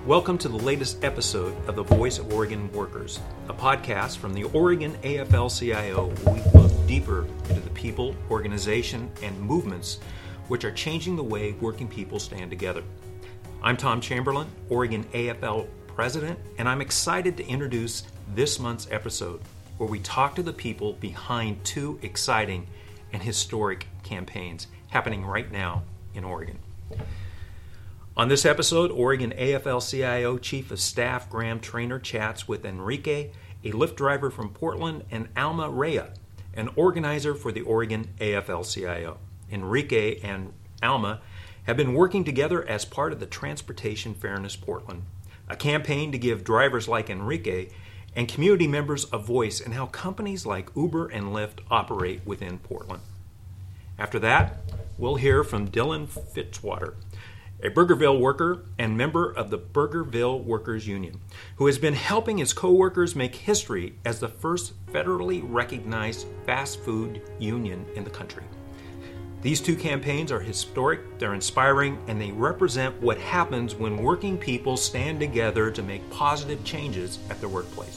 Welcome to the latest episode of The Voice of Oregon Workers, a podcast from the Oregon AFL-CIO where we look deeper into the people, organization, and movements which are changing the way working people stand together. I'm Tom Chamberlain, Oregon AFL President, and I'm excited to introduce this month's episode where we talk to the people behind two exciting and historic campaigns happening right now in Oregon. On this episode, Oregon AFL-CIO Chief of Staff Graham Trainer chats with Enrique, a Lyft driver from Portland, and Alma Rea, an organizer for the Oregon AFL-CIO. Enrique and Alma have been working together as part of the Transportation Fairness Portland, a campaign to give drivers like Enrique and community members a voice in how companies like Uber and Lyft operate within Portland. After that, we'll hear from Dylan Fitzwater, a Burgerville worker and member of the Burgerville Workers Union, who has been helping his co-workers make history as the first federally recognized fast food union in the country. These two campaigns are historic, they're inspiring, and they represent what happens when working people stand together to make positive changes at their workplace.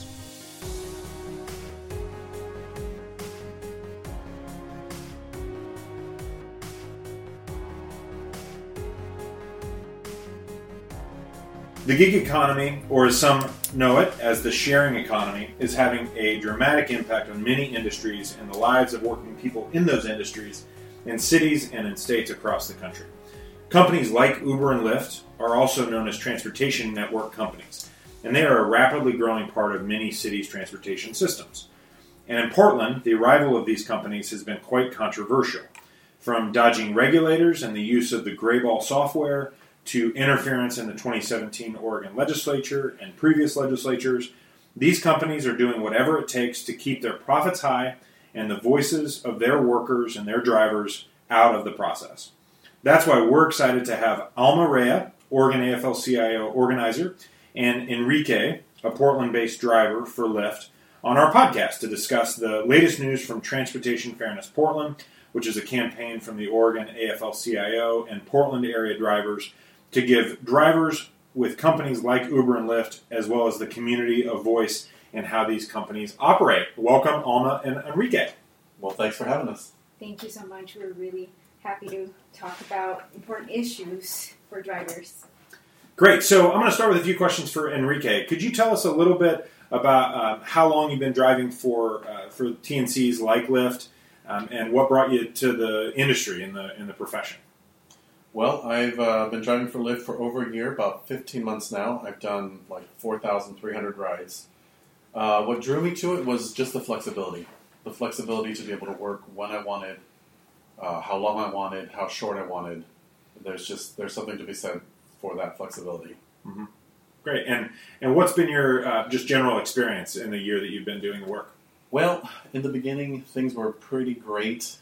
The gig economy, or as some know it as the sharing economy, is having a dramatic impact on many industries and the lives of working people in those industries in cities and in states across the country. Companies like Uber and Lyft are also known as transportation network companies, and they are a rapidly growing part of many cities' transportation systems. And in Portland, the arrival of these companies has been quite controversial, from dodging regulators and the use of the Grayball software to interference in the 2017 Oregon legislature and previous legislatures. These companies are doing whatever it takes to keep their profits high and the voices of their workers and their drivers out of the process. That's why we're excited to have Alma Rea, Oregon AFL-CIO organizer, and Enrique, a Portland-based driver for Lyft, on our podcast to discuss the latest news from Transportation Fairness Portland, which is a campaign from the Oregon AFL-CIO and Portland area drivers to give drivers with companies like Uber and Lyft, as well as the community, a voice in how these companies operate. Welcome, Alma and Enrique. Well, thanks for having us. Thank you so much. We're really happy to talk about important issues for drivers. Great. So I'm going to start with a few questions for Enrique. Could you tell us a little bit about how long you've been driving for TNCs like Lyft, and what brought you to the industry in the profession? Well, I've been driving for Lyft for over a year, about 15 months now. I've done like 4,300 rides. What drew me to it was just the flexibility to be able to work when I wanted, how long I wanted, how short I wanted. There's something to be said for that flexibility. Mm-hmm. Great. And what's been your just general experience in the year that you've been doing the work? Well, in the beginning, things were pretty great.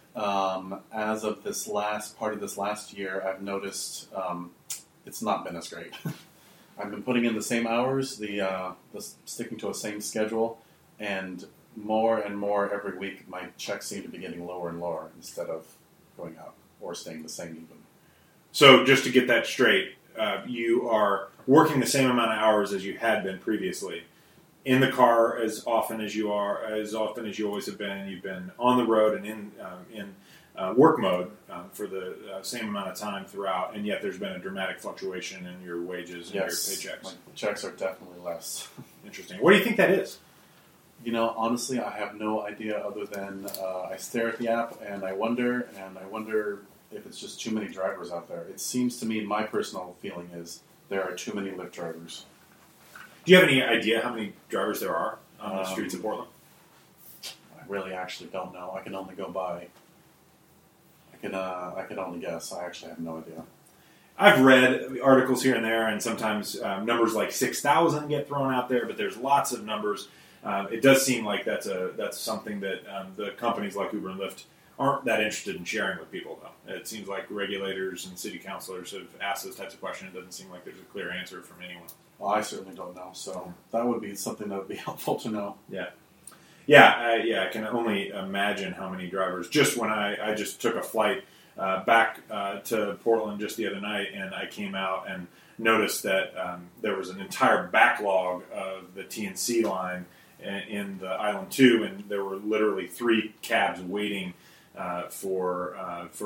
As of this last year, I've noticed it's not been as great. I've been putting in the same hours, the sticking to a same schedule, and more every week, my checks seem to be getting lower and lower instead of going up or staying the same even. So just to get that straight, you are working the same amount of hours as you had been previously, in the car as often as you always have been. You've been on the road and in work mode for the same amount of time throughout, and yet there's been a dramatic fluctuation in your wages and your paychecks. My checks are definitely less. Interesting. What do you think that is? You know, honestly, I have no idea other than I stare at the app and I wonder if it's just too many drivers out there. It seems to me, my personal feeling is there are too many Lyft drivers. Do you have any idea how many drivers there are on the streets of Portland? I really actually don't know. I can only go by. I can only guess. I actually have no idea. I've read articles here and there, and sometimes numbers like 6,000 get thrown out there, but there's lots of numbers. It does seem like that's something that the companies like Uber and Lyft aren't that interested in sharing with people, though. It seems like regulators and city councilors have asked those types of questions. It doesn't seem like there's a clear answer from anyone. Well, I certainly don't know, so that would be something that would be helpful to know. I can only imagine how many drivers. Just when I just took a flight back to Portland just the other night, and I came out, and noticed that there was an entire backlog of the TNC line in the Island 2, and there were literally 3 cabs waiting for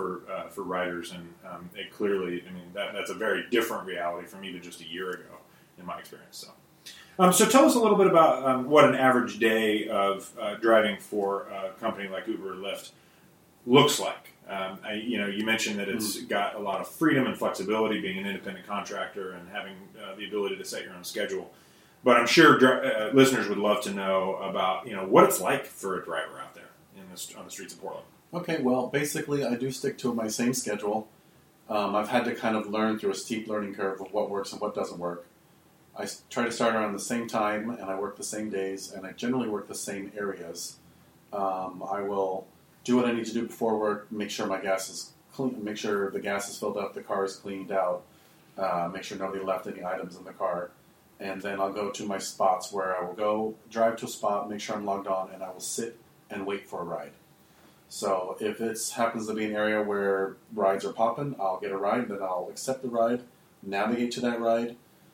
riders, and it clearly, I mean, that's a very different reality from even just a year ago, in my experience. So tell us a little bit about what an average day of driving for a company like Uber or Lyft looks like. You mentioned that it's got a lot of freedom and flexibility, being an independent contractor and having the ability to set your own schedule. But I'm sure listeners would love to know about what it's like for a driver out there on the streets of Portland. Okay, well, basically, I do stick to my same schedule. I've had to kind of learn through a steep learning curve of what works and what doesn't work. I try to start around the same time, and I work the same days, and I generally work the same areas. I will do what I need to do before work, make sure my gas is clean, make sure the gas is filled up, the car is cleaned out, make sure nobody left any items in the car, and then I'll go to my spots where I will go drive to a spot, make sure I'm logged on, and I will sit and wait for a ride. So if it happens to be an area where rides are popping, I'll get a ride, then I'll accept the ride, navigate to that ride,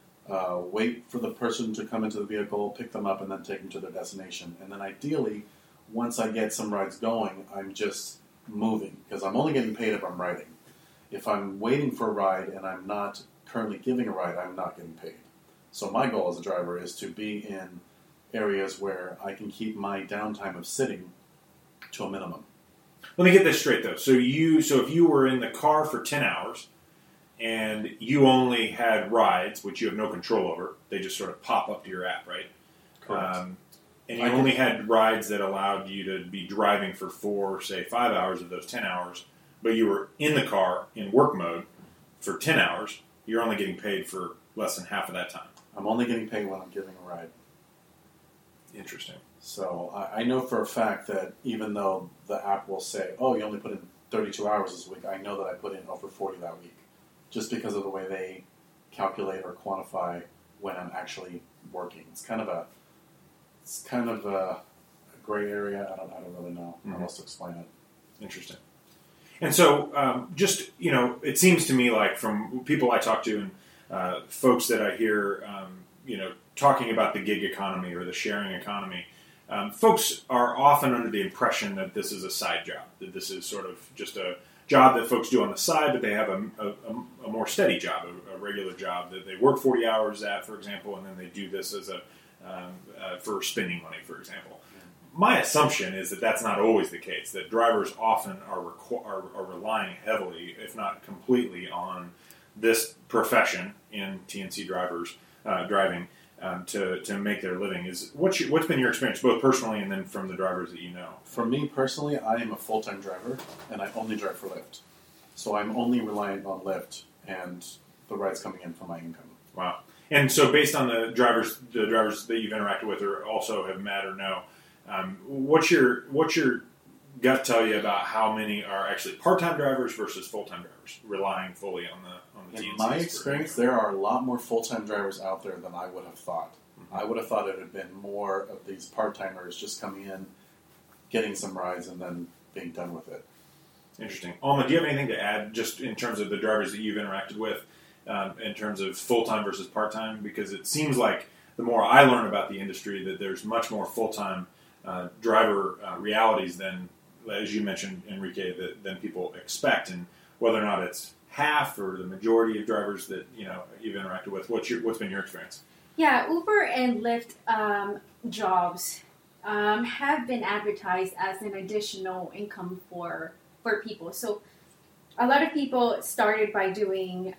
wait for the person to come into the vehicle, pick them up, and then take them to their destination. And then ideally, once I get some rides going, I'm just moving, because I'm only getting paid if I'm riding. If I'm waiting for a ride and I'm not currently giving a ride, I'm not getting paid. So my goal as a driver is to be in areas where I can keep my downtime of sitting to a minimum. Let me get this straight, though. So if you were in the car for 10 hours and you only had rides, which you have no control over, they just sort of pop up to your app, right? Correct. And you only had rides that allowed you to be driving for 4, say 5 hours of those 10 hours, but you were in the car in work mode for 10 hours, you're only getting paid for less than half of that time. I'm only getting paid when I'm giving a ride. Interesting. So I know for a fact that even though the app will say, oh, you only put in 32 hours this week, I know that I put in over 40 that week, just because of the way they calculate or quantify when I'm actually working. It's kind of a gray area. I don't really know how else to explain it. Interesting. And so, it seems to me like from people I talk to and folks that I hear, talking about the gig economy or the sharing economy, folks are often under the impression that this is a side job, that this is sort of just a job that folks do on the side, but they have a more steady job, a regular job that they work 40 hours at, for example, and then they do this as for spending money, for example. My assumption is that that's not always the case, that drivers often are relying heavily, if not completely, on this profession in TNC driving to make their living. What's been your experience, both personally and then from the drivers that you know? For me personally, I am a full-time driver, and I only drive for Lyft. So I'm only reliant on Lyft and the rides coming in from my income. Wow. And so based on the drivers that you've interacted with or also have met or know, what's your gut tell you about how many are actually part-time drivers versus full-time drivers relying fully on the TNCs? In my experience, there are a lot more full-time drivers out there than I would have thought. Mm-hmm. I would have thought it had been more of these part-timers just coming in, getting some rides, and then being done with it. Interesting. Alma, do you have anything to add just in terms of the drivers that you've interacted with in terms of full-time versus part-time? Because it seems like the more I learn about the industry that there's much more full-time driver realities than, as you mentioned, Enrique, than people expect. And whether or not it's half or the majority of drivers that you've interacted with, what's been your experience? Yeah, Uber and Lyft jobs have been advertised as an additional income for people. So a lot of people started by doing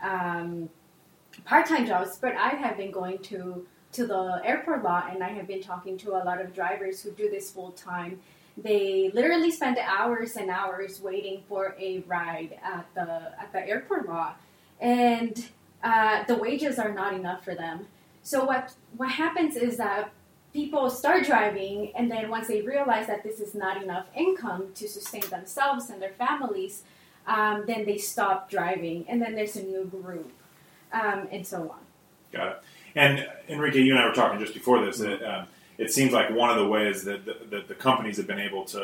part-time jobs, but I have been going to the airport lot, and I have been talking to a lot of drivers who do this full-time. They literally spend hours and hours waiting for a ride at the airport lot, and the wages are not enough for them. So what happens is that people start driving, and then once they realize that this is not enough income to sustain themselves and their families, then they stop driving, and then there's a new group, and so on. Got it. And Enrique, you and I were talking just before this that it seems like one of the ways that the companies have been able to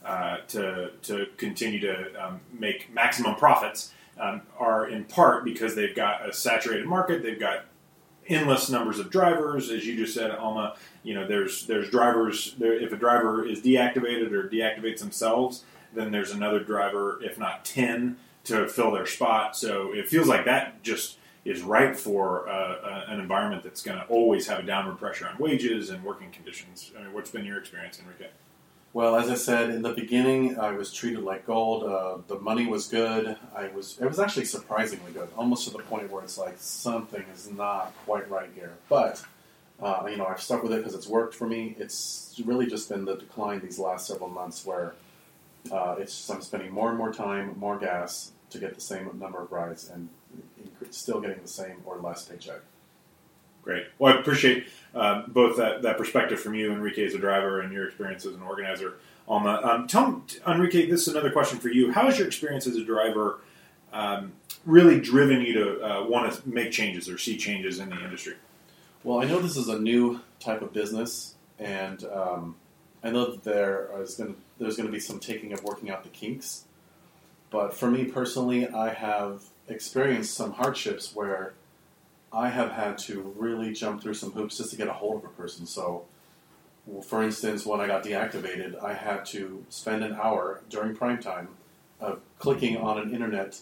to continue to make maximum profits are in part because they've got a saturated market. They've got endless numbers of drivers, as you just said, Alma. There's drivers. If a driver is deactivated or deactivates themselves, then there's another driver, if not 10, to fill their spot. So it feels like that just is ripe for an environment that's going to always have a downward pressure on wages and working conditions. I mean, what's been your experience, Enrique? Well, as I said, in the beginning, I was treated like gold. The money was good. It was actually surprisingly good, almost to the point where it's like something is not quite right here. But, I've stuck with it because it's worked for me. It's really just been the decline these last several months where I'm spending more and more time, more gas to get the same number of rides and still getting the same or less paycheck. Great. Well, I appreciate both that perspective from you, Enrique, as a driver, and your experience as an organizer. Alma, Enrique, this is another question for you. How has your experience as a driver really driven you to want to make changes or see changes in the industry? Well, I know this is a new type of business, and I know that there's going to be some taking of working out the kinks. But for me personally, I have experienced some hardships where I have had to really jump through some hoops just to get a hold of a person. So, for instance, when I got deactivated, I had to spend an hour during prime time of clicking on an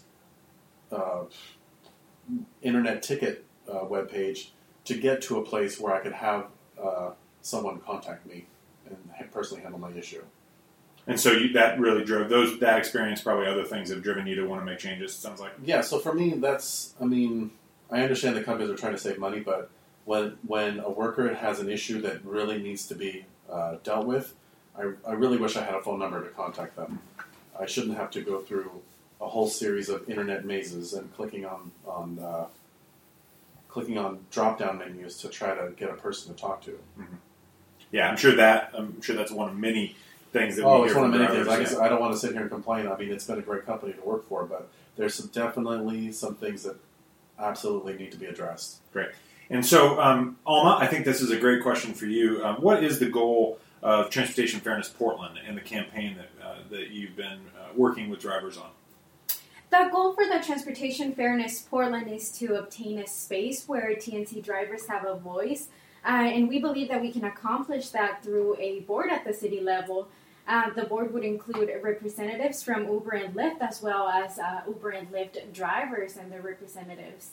internet ticket webpage to get to a place where I could have someone contact me and personally handle my issue. And so that really drove that experience, probably other things have driven you to want to make changes, it sounds like. Yeah, so for me, I understand the companies are trying to save money, but when a worker has an issue that really needs to be dealt with, I really wish I had a phone number to contact them. I shouldn't have to go through a whole series of internet mazes and clicking on drop-down menus to try to get a person to talk to. Mm-hmm. Yeah, I'm sure that's one of many things that we hear it's one of many things. drivers. I don't want to sit here and complain. I mean, it's been a great company to work for, but there's definitely some things that absolutely need to be addressed. Great. And so, Alma, I think this is a great question for you. What is the goal of Transportation Fairness Portland and the campaign that you've been working with drivers on? The goal for the Transportation Fairness Portland is to obtain a space where TNC drivers have a voice, and we believe that we can accomplish that through a board at the city level. The board would include representatives from Uber and Lyft, as well as Uber and Lyft drivers and their representatives.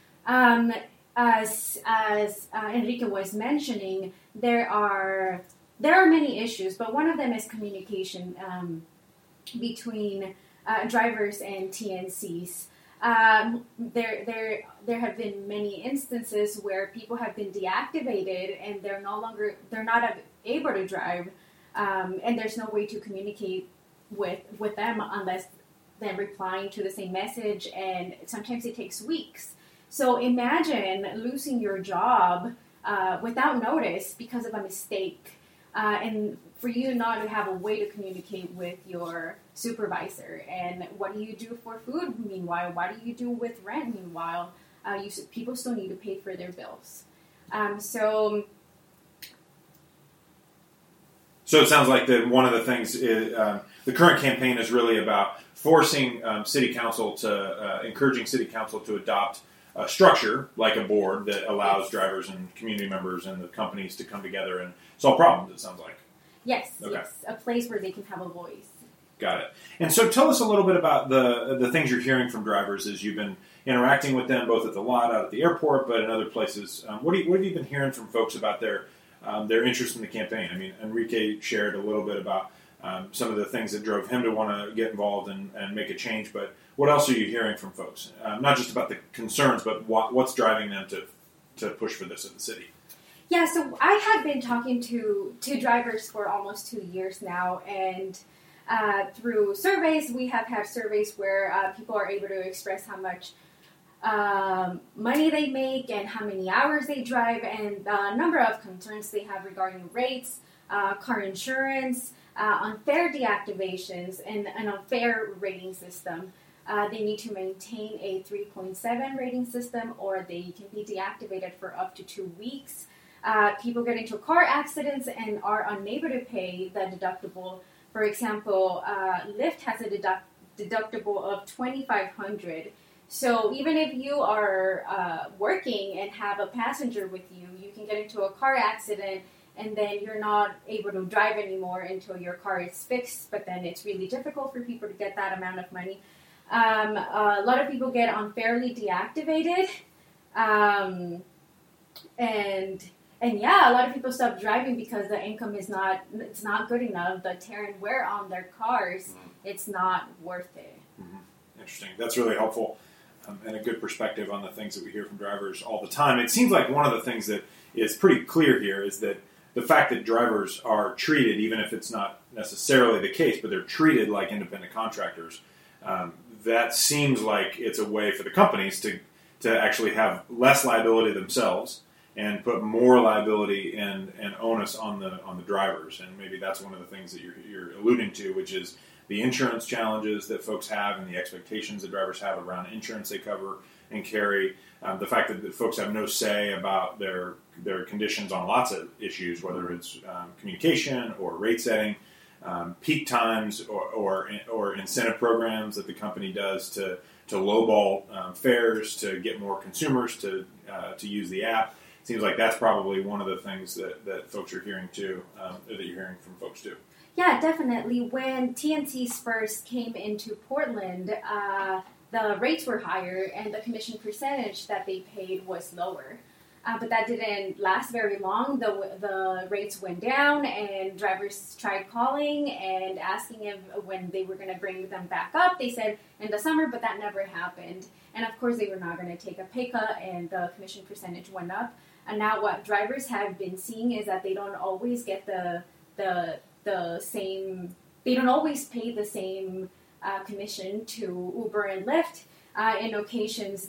As Enrique was mentioning, there are many issues, but one of them is communication between drivers and TNCs. There have been many instances where people have been deactivated and they're not able to drive. And there's no way to communicate with them unless them replying to the same message, and sometimes it takes weeks. So imagine losing your job without notice because of a mistake, and for you not to have a way to communicate with your supervisor. And what do you do for food meanwhile? What do you do with rent meanwhile? People still need to pay for their bills. So it sounds like that one of the things is the current campaign is really about forcing city council encouraging city council to adopt a structure like a board that allows drivers and community members and the companies to come together and solve problems, it sounds like. Yes, okay. Yes, a place where they can have a voice. Got it. And so tell us a little bit about the things you're hearing from drivers as you've been interacting with them, both at the lot, out at the airport, but in other places. What have you been hearing from folks about their interest in the campaign? I mean, Enrique shared a little bit about some of the things that drove him to want to get involved and make a change, but what else are you hearing from folks? Not just about the concerns, but what's driving them to push for this in the city? Yeah, so I have been talking to drivers for almost 2 years now, and through surveys, we have had surveys where people are able to express how much money they make and how many hours they drive, and a number of concerns they have regarding rates, car insurance, unfair deactivations, and an unfair rating system. They need to maintain a 3.7 rating system, or they can be deactivated for up to 2 weeks. People get into car accidents and are unable to pay the deductible. For example, Lyft has a deductible of $2,500. So even if you are working and have a passenger with you, you can get into a car accident and then you're not able to drive anymore until your car is fixed. But then it's really difficult for people to get that amount of money. A lot of people get unfairly deactivated. And yeah, a lot of people stop driving because the income it's not good enough. The tear and wear on their cars, it's not worth it. Mm-hmm. Interesting. That's really helpful and a good perspective on the things that we hear from drivers all the time. It seems like one of the things that is pretty clear here is that the fact that drivers are treated, even if it's not necessarily the case, but they're treated like independent contractors, that seems like it's a way for the companies to actually have less liability themselves and put more liability and onus on the drivers. And maybe that's one of the things that you're alluding to, which is the insurance challenges that folks have and the expectations that drivers have around insurance they cover and carry. The fact that folks have no say about their conditions on lots of issues, whether it's communication or rate setting, peak times or incentive programs that the company does to lowball fares to get more consumers to use the app. Seems like that's probably one of the things that folks are hearing too, that you're hearing from folks too. Yeah, definitely. When TNCs first came into Portland, the rates were higher and the commission percentage that they paid was lower. But that didn't last very long. The rates went down and drivers tried calling and asking if when they were going to bring them back up. They said in the summer, but that never happened. And of course, they were not going to take a pay cut and the commission percentage went up. And now what drivers have been seeing is that they don't always get the same, they don't always pay the same commission to Uber and Lyft. In occasions,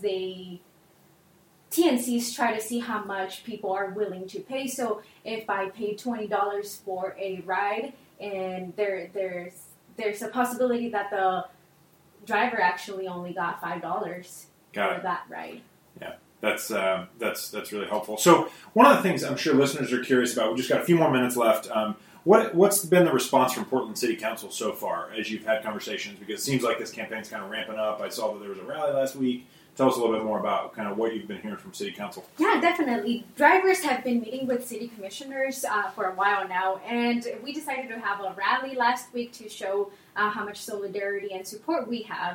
TNCs try to see how much people are willing to pay. So if I pay $20 for a ride, and there's a possibility that the driver actually only got $5 for that ride. Yeah. That's really helpful. So one of the things I'm sure listeners are curious about, we just got a few more minutes left. What's been the response from Portland City Council so far as you've had conversations? Because it seems like this campaign's kind of ramping up. I saw that there was a rally last week. Tell us a little bit more about kind of what you've been hearing from City Council. Yeah, definitely. Drivers have been meeting with city commissioners for a while now, and we decided to have a rally last week to show how much solidarity and support we have.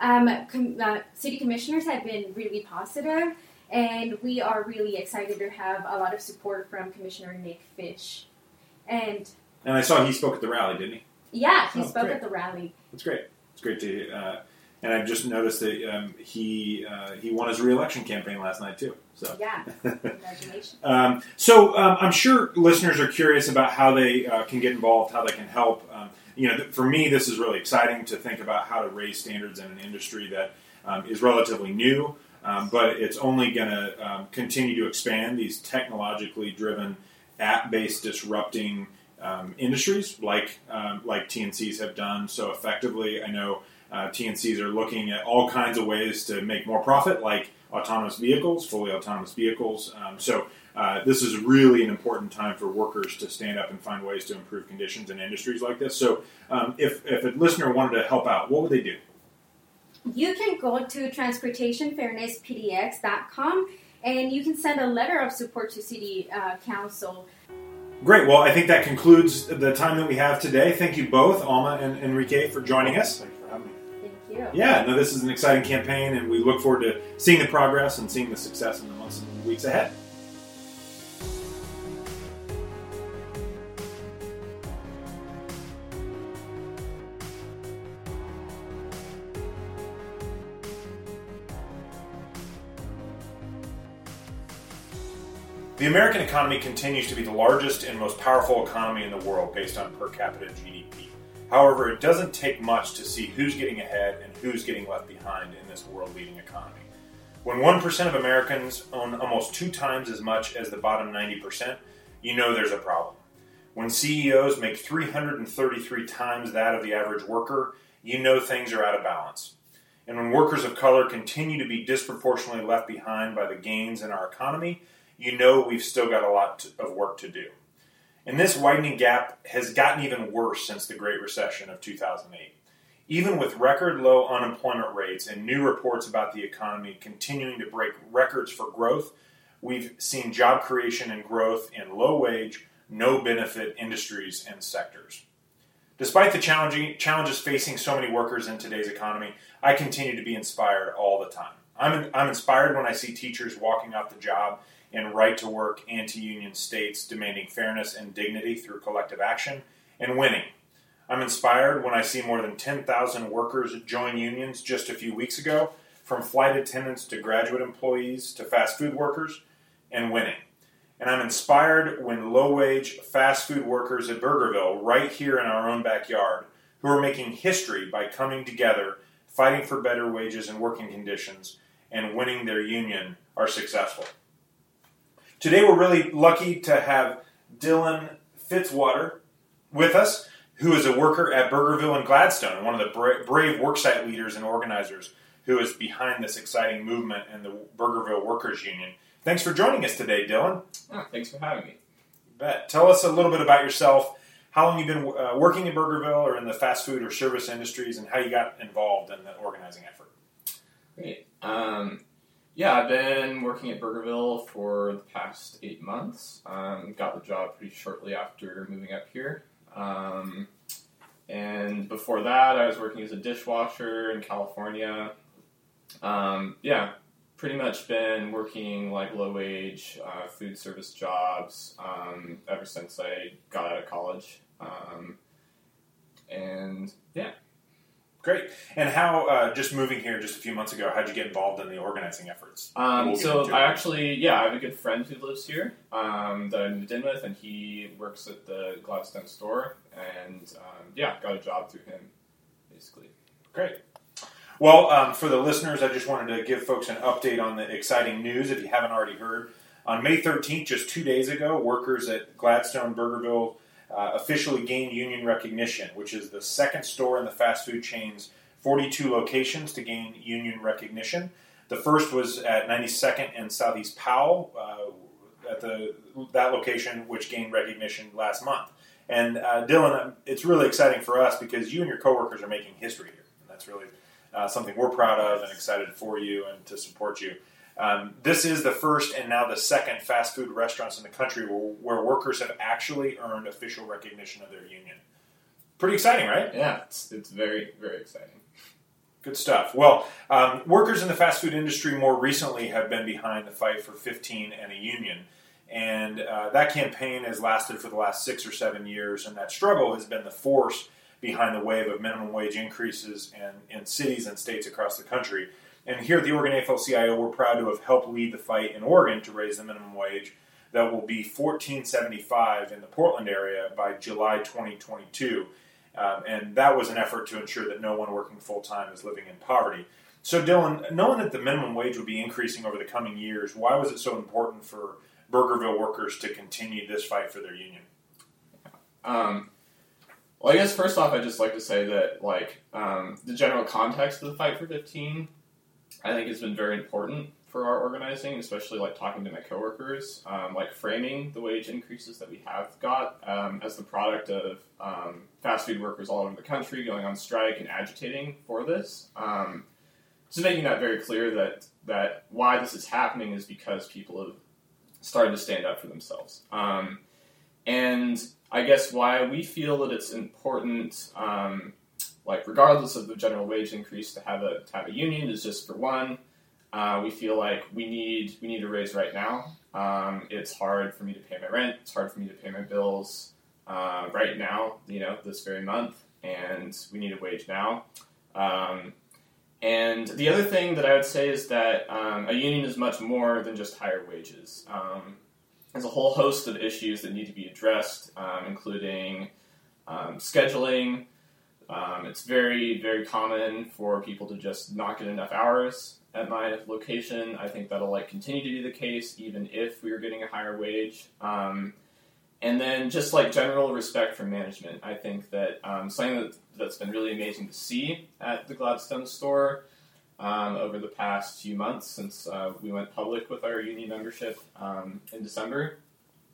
City commissioners have been really positive, and we are really excited to have a lot of support from Commissioner Nick Fish. And I saw he spoke at the rally, didn't he? Yeah, he spoke at the rally. That's great. It's great to and I just noticed that he won his re-election campaign last night too. So yeah, congratulations. I'm sure listeners are curious about how they can get involved, how they can help. For me, this is really exciting to think about how to raise standards in an industry that is relatively new, but it's only going to continue to expand. These technologically driven, app-based disrupting industries like TNCs have done so effectively. I know TNCs are looking at all kinds of ways to make more profit, like autonomous vehicles, fully autonomous vehicles. This is really an important time for workers to stand up and find ways to improve conditions in industries like this. So if a listener wanted to help out, what would they do? You can go to transportationfairnesspdx.com and you can send a letter of support to City Council. Great. Well, I think that concludes the time that we have today. Thank you both, Alma and Enrique, for joining us. Thanks for having me. Thank you. Yeah, no, this is an exciting campaign, and we look forward to seeing the progress and seeing the success in the months and weeks ahead. The American economy continues to be the largest and most powerful economy in the world based on per capita GDP. However, it doesn't take much to see who's getting ahead and who's getting left behind in this world-leading economy. When 1% of Americans own almost 2 times as much as the bottom 90%, you know there's a problem. When CEOs make 333 times that of the average worker, you know things are out of balance. And when workers of color continue to be disproportionately left behind by the gains in our economy, you know we've still got a lot of work to do. And this widening gap has gotten even worse since the Great Recession of 2008. Even with record low unemployment rates and new reports about the economy continuing to break records for growth, we've seen job creation and growth in low-wage, no-benefit industries and sectors. Despite the challenges facing so many workers in today's economy, I continue to be inspired all the time. I'm inspired when I see teachers walking off the job in right-to-work anti-union states demanding fairness and dignity through collective action and winning. I'm inspired when I see more than 10,000 workers join unions just a few weeks ago, from flight attendants to graduate employees to fast food workers, and winning. And I'm inspired when low-wage fast food workers at Burgerville, right here in our own backyard, who are making history by coming together, fighting for better wages and working conditions, and winning their union, are successful. Today we're really lucky to have Dylan Fitzwater with us, who is a worker at Burgerville and Gladstone, and one of the brave worksite leaders and organizers who is behind this exciting movement in the Burgerville Workers Union. Thanks for joining us today, Dylan. Oh, thanks for having me. You bet. Tell us a little bit about yourself, how long you've been working in Burgerville or in the fast food or service industries, and how you got involved in the organizing effort. Great. I've been working at Burgerville for the past 8 months. Got the job pretty shortly after moving up here. And before that, I was working as a dishwasher in California. Pretty much been working like low-wage food service jobs ever since I got out of college. Great. And how, just moving here just a few months ago, how'd you get involved in the organizing efforts? I have a good friend who lives here that I moved in with, and he works at the Gladstone store, and got a job through him, basically. Great. Well, for the listeners, I just wanted to give folks an update on the exciting news, if you haven't already heard. On May 13th, just 2 days ago, workers at Gladstone Burgerville officially gained union recognition, which is the second store in the fast food chain's 42 locations to gain union recognition. The first was at 92nd and Southeast Powell, at that location, which gained recognition last month. And Dylan, it's really exciting for us because you and your coworkers are making history here. And that's really something we're proud of and excited for you and to support you. This is the first and now the second fast food restaurants in the country where workers have actually earned official recognition of their union. Pretty exciting, right? Yeah, it's very, very exciting. Good stuff. Well, workers in the fast food industry more recently have been behind the fight for 15 and a union. And that campaign has lasted for the last 6 or 7 years, and that struggle has been the force behind the wave of minimum wage increases in cities and states across the country. And here at the Oregon AFL-CIO, we're proud to have helped lead the fight in Oregon to raise the minimum wage that will be $14.75 in the Portland area by July 2022. And that was an effort to ensure that no one working full-time is living in poverty. So Dylan, knowing that the minimum wage would be increasing over the coming years, why was it so important for Burgerville workers to continue this fight for their union? Well, I guess first off, I'd just like to say that, the general context of the fight for 15, I think has been very important for our organizing, especially, talking to my coworkers, framing the wage increases that we have got as the product of fast food workers all over the country going on strike and agitating for this. Just making that very clear that why this is happening is because people have started to stand up for themselves. And I guess why we feel that it's important, regardless of the general wage increase, to have a union is just, for one, we feel like we need a raise right now. It's hard for me to pay my rent. It's hard for me to pay my bills right now, this very month, and we need a wage now. And the other thing that I would say is that a union is much more than just higher wages. There's a whole host of issues that need to be addressed, including scheduling. It's very, very common for people to just not get enough hours at my location. I think that'll continue to be the case even if we were getting a higher wage. And then just general respect for management. I think that something that's been really amazing to see at the Gladstone store over the past few months since we went public with our union membership in December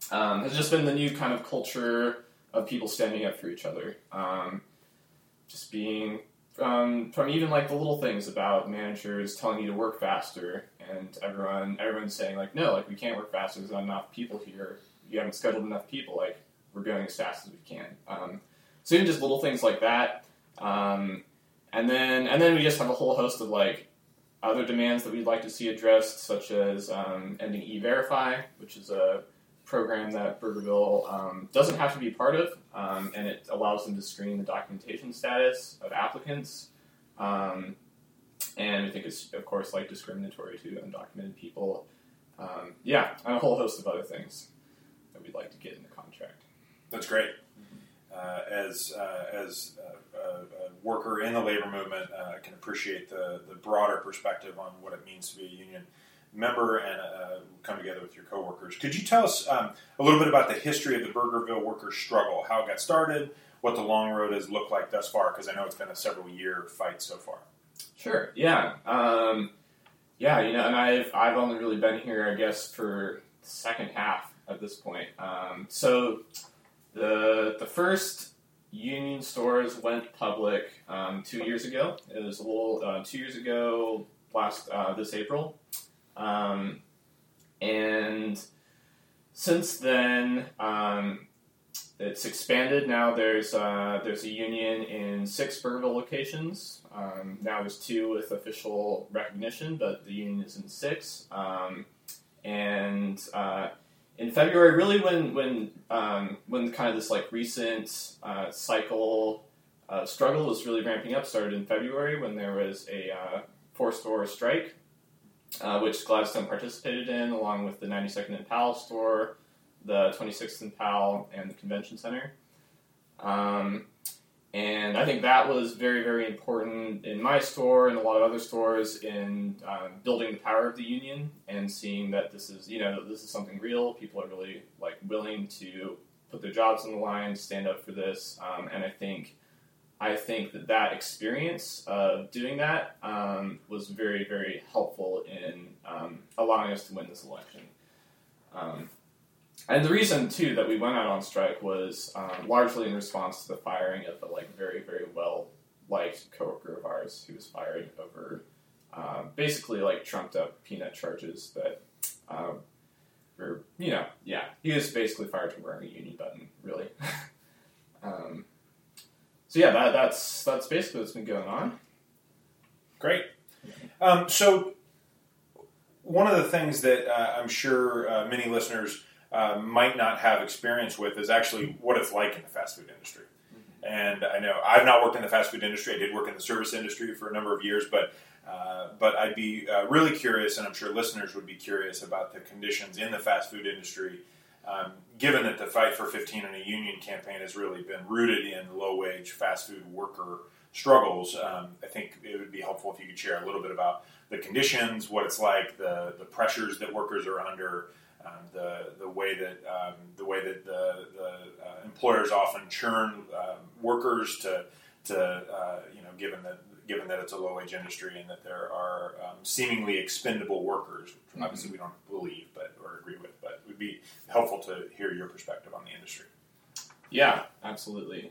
has just been the new kind of culture of people standing up for each other. Just being from even like the little things about managers telling you to work faster, and everyone's saying like, no, like we can't work faster. There's not enough people here. You haven't scheduled enough people. Like we're going as fast as we can. So even just little things like that. And then we just have a whole host of like other demands that we'd like to see addressed, such as ending E-Verify, which is a program that Burgerville doesn't have to be part of, and it allows them to screen the documentation status of applicants. And I think it's, of course, like discriminatory to undocumented people. And a whole host of other things that we'd like to get in the contract. That's great. As a worker in the labor movement, I can appreciate the broader perspective on what it means to be a union member and come together with your coworkers. Could you tell us a little bit about the history of the Burgerville workers' struggle, how it got started, what the long road has looked like thus far? Because I know it's been a several-year fight so far. Sure. Yeah. And I've only really been here, I guess, for the second half at this point. So the first union stores went public 2 years ago. It was a little 2 years ago, this April, and since then it's expanded. Now there's a union in 6 Burgerville locations. Now there's 2 with official recognition, but the union is in 6. In February, really when kind of this like recent cycle struggle was really ramping up, started in February when there was a 4-store strike, which Gladstone participated in, along with the 92nd and Powell store, the 26th and Powell, and the Convention Center. And I think that was very, very important in my store and a lot of other stores in building the power of the union and seeing that this is something real. People are really like willing to put their jobs on the line, stand up for this. And I think that experience of doing that was very, very helpful in allowing us to win this election. And the reason, too, that we went out on strike was largely in response to the firing of a very, very well-liked coworker of ours who was fired over basically trumped-up peanut charges that he was basically fired for wearing a union button, really. That's basically what's been going on. Great. So one of the things that I'm sure many listeners might not have experience with is actually what it's like in the fast food industry. Mm-hmm. And I know I've not worked in the fast food industry. I did work in the service industry for a number of years, but I'd be really curious, and I'm sure listeners would be curious about the conditions in the fast food industry, given that the Fight for 15 and a Union campaign has really been rooted in low-wage fast food worker struggles. I think it would be helpful if you could share a little bit about the conditions, what it's like, the pressures that workers are under, the way that the employers often churn workers to given that it's a low wage industry and that there are seemingly expendable workers, which obviously we don't believe or agree with, but it would be helpful to hear your perspective on the industry. Yeah, absolutely.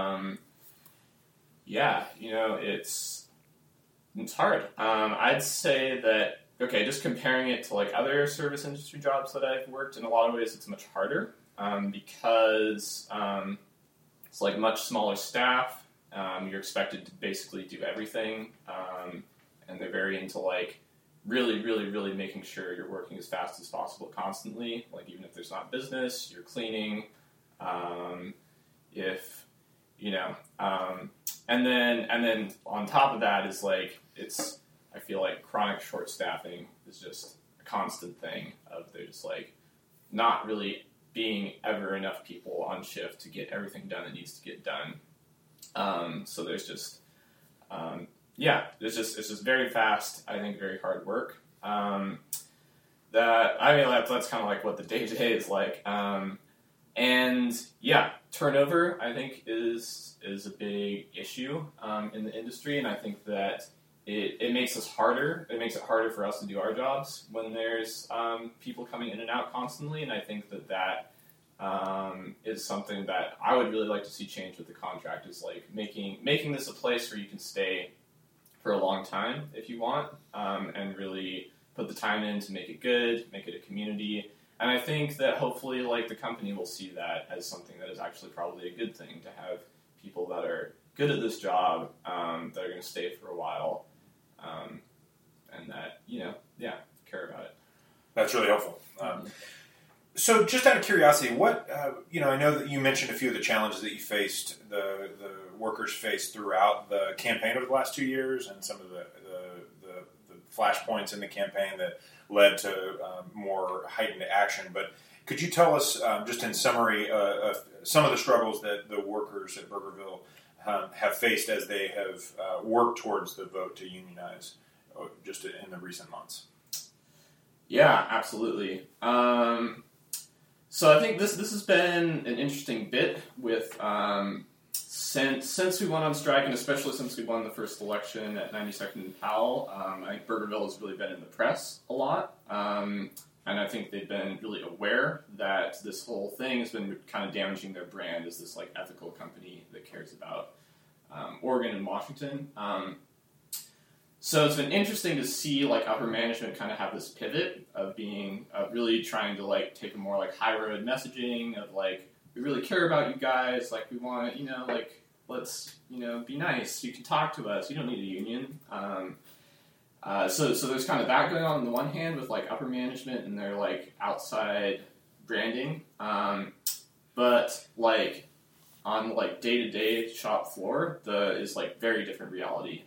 It's hard. I'd say that. Okay, just comparing it to other service industry jobs that I've worked, in a lot of ways it's much harder because it's much smaller staff. You're expected to basically do everything, and they're very into really, really, really making sure you're working as fast as possible constantly. Even if there's not business, you're cleaning. And then on top of that is I feel like chronic short staffing is just a constant thing of there just not really being ever enough people on shift to get everything done that needs to get done. So there's just it's just very fast, I think very hard work. That's kind of what the day-to-day is like. Turnover I think is a big issue in the industry, and I think that it makes us harder. It makes it harder for us to do our jobs when there's people coming in and out constantly, and I think that is something that I would really like to see change with the contract. Is like making this a place where you can stay for a long time if you want, and really put the time in to make it good, make it a community. And I think that hopefully, like, the company will see that as something that is actually probably a good thing, to have people that are good at this job, that are going to stay for a while, and that, care about it. That's really helpful. So just out of curiosity, what, I know that you mentioned a few of the challenges that you faced, the workers faced throughout the campaign over the last 2 years, and some of the flashpoints in the campaign that led to more heightened action. But could you tell us, just in summary, some of the struggles that the workers at Burgerville have faced as they have worked towards the vote to unionize, just in the recent months? Yeah, absolutely. So I think this has been an interesting bit with since we went on strike, and especially since we won the first election at 92nd and Powell. I think Burgerville has really been in the press a lot, and I think they've been really aware that this whole thing has been kind of damaging their brand as this like ethical company that cares about Oregon and Washington. So it's been interesting to see like upper management kind of have this pivot of being really trying to like take a more like high road messaging of like, we really care about you guys, like we want to, let's be nice. You can talk to us. You don't need a union. So there's kind of that going on the one hand with like upper management and their like outside branding, but like on like day-to-day shop floor, is like very different reality.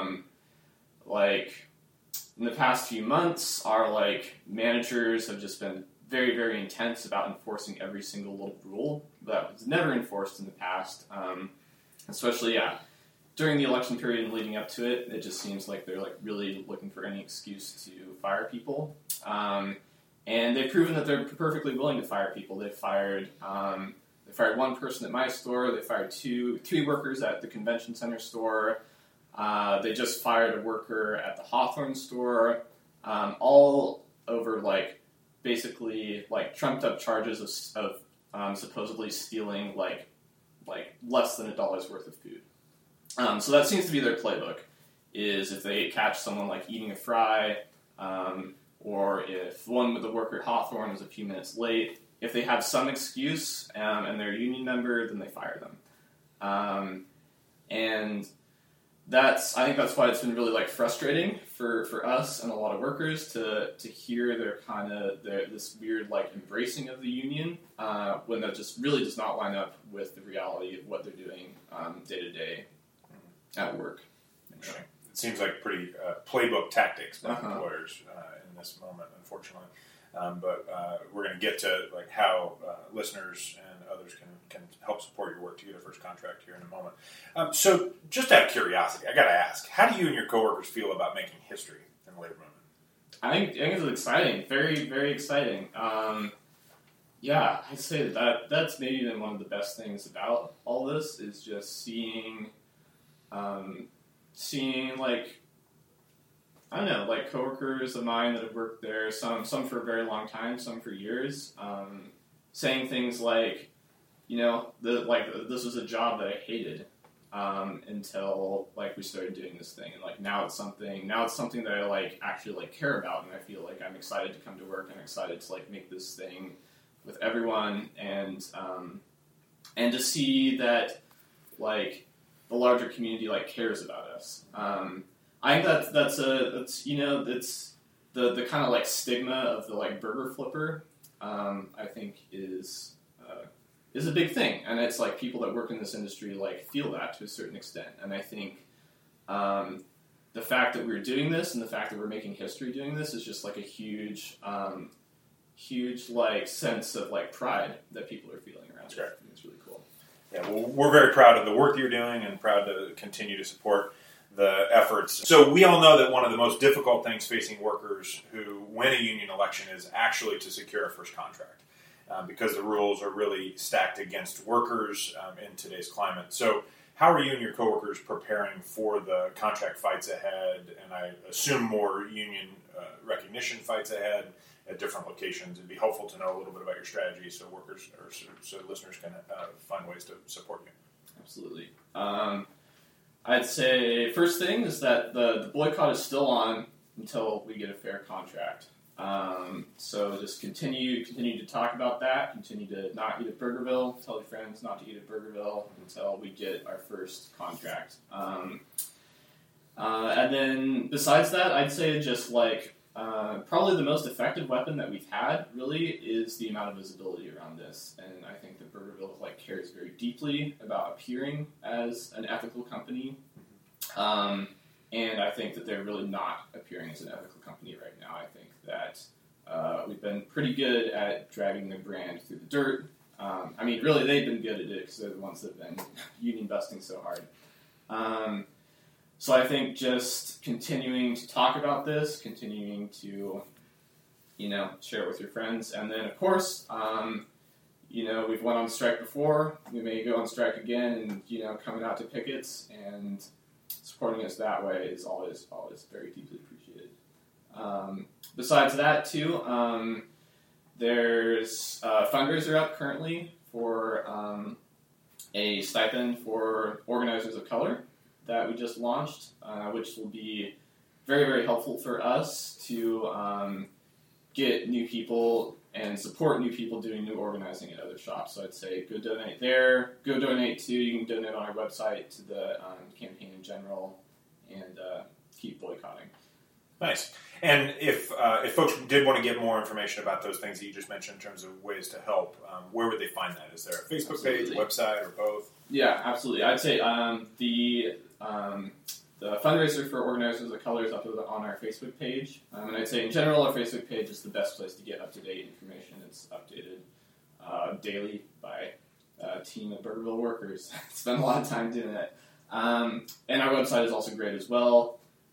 Like, in the past few months, our, like, managers have just been very, very intense about enforcing every single little rule that was never enforced in the past. Especially, during the election period and leading up to it, it just seems like they're, like, really looking for any excuse to fire people. And they've proven that they're perfectly willing to fire people. They fired one person at my store. They fired three workers at the convention center store. They just fired a worker at the Hawthorne store, all over, like, basically, like, trumped-up charges of supposedly stealing, like less than $1 worth of food. So that seems to be their playbook, is if they catch someone, like, eating a fry, or if one with the worker at Hawthorne was a few minutes late, if they have some excuse, and they're a union member, then they fire them. And I think that's why it's been really like frustrating for us and a lot of workers to hear this weird like embracing of the union when that just really does not line up with the reality of what they're doing day to day at work. Interesting. It seems like pretty playbook tactics by employers in this moment, unfortunately. But we're going to get to like how listeners and others can help support your work to get a first contract here in a moment. So just out of curiosity, I got to ask, how do you and your coworkers feel about making history in the labor movement? I think it's exciting, very, very exciting. I'd say that's maybe been one of the best things about all this is just seeing like, I don't know, like coworkers of mine that have worked there, some for a very long time, some for years, saying things like, this was a job that I hated until like we started doing this thing, and like now it's something that I like actually like care about, and I feel like I'm excited to come to work and excited to like make this thing with everyone, and to see that like the larger community like cares about us. I think that's the kind of like stigma of the like burger flipper. I think is a big thing, and it's like people that work in this industry like feel that to a certain extent. And I think the fact that we're doing this and the fact that we're making history doing this is just like a huge like sense of like pride that people are feeling around. That's great. I think it's really cool. Yeah, well, we're very proud of the work that you're doing and proud to continue to support the efforts. So we all know that one of the most difficult things facing workers who win a union election is actually to secure a first contract because the rules are really stacked against workers in today's climate. So how are you and your coworkers preparing for the contract fights ahead, and I assume more union recognition fights ahead at different locations. It'd be helpful to know a little bit about your strategy so workers or so listeners can find ways to support you. Absolutely. I'd say first thing is that the boycott is still on until we get a fair contract. So just continue to talk about that. Continue to not eat at Burgerville. Tell your friends not to eat at Burgerville until we get our first contract. And then besides that, I'd say just like probably the most effective weapon that we've had really is the amount of visibility around this. And I think that Burgerville cares very deeply about appearing as an ethical company. And I think that they're really not appearing as an ethical company right now. I think that we've been pretty good at dragging their brand through the dirt. I mean, really, they've been good at it because they're the ones that have been union busting so hard. So I think just continuing to talk about this, continuing to, share it with your friends. And then, of course, we've went on strike before. We may go on strike again and, coming out to pickets and supporting us that way is always very deeply appreciated. Besides that, too, there's a fundraiser up currently for a stipend for organizers of color that we just launched, which will be very, very helpful for us to get new people and support new people doing new organizing at other shops. So I'd say go donate there. Go donate too. You can donate on our website to the campaign in general, and keep boycotting. Nice. And if folks did want to get more information about those things that you just mentioned in terms of ways to help, where would they find that? Is there a Facebook page, website, or both? Yeah, absolutely. I'd say the fundraiser for Organizers of Color is up on our Facebook page. And I'd say in general, our Facebook page is the best place to get up-to-date information. It's updated daily by a team of Burgerville workers. Spend a lot of time doing it. And our website is also great as well.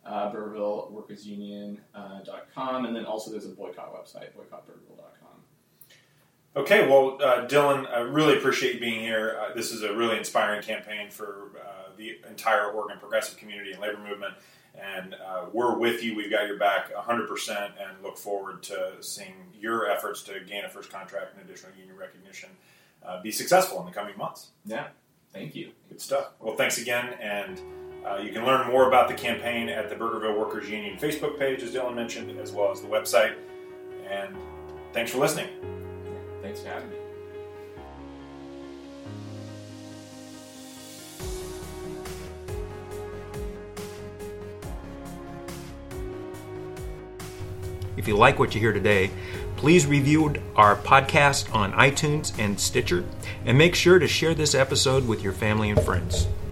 BurgervilleWorkersUnion.com, and then also there's a boycott website, boycottburgerville.com. Okay, well, Dylan, I really appreciate you being here. This is a really inspiring campaign for the entire Oregon progressive community and labor movement, and we're with you. We've got your back 100%, and look forward to seeing your efforts to gain a first contract and additional union recognition be successful in the coming months. Yeah, thank you. Good stuff. Well, thanks again, and you can learn more about the campaign at the Burgerville Workers Union Facebook page, as Dylan mentioned, as well as the website. And thanks for listening. Thanks for having me. If you like what you hear today, please review our podcast on iTunes and Stitcher, and make sure to share this episode with your family and friends.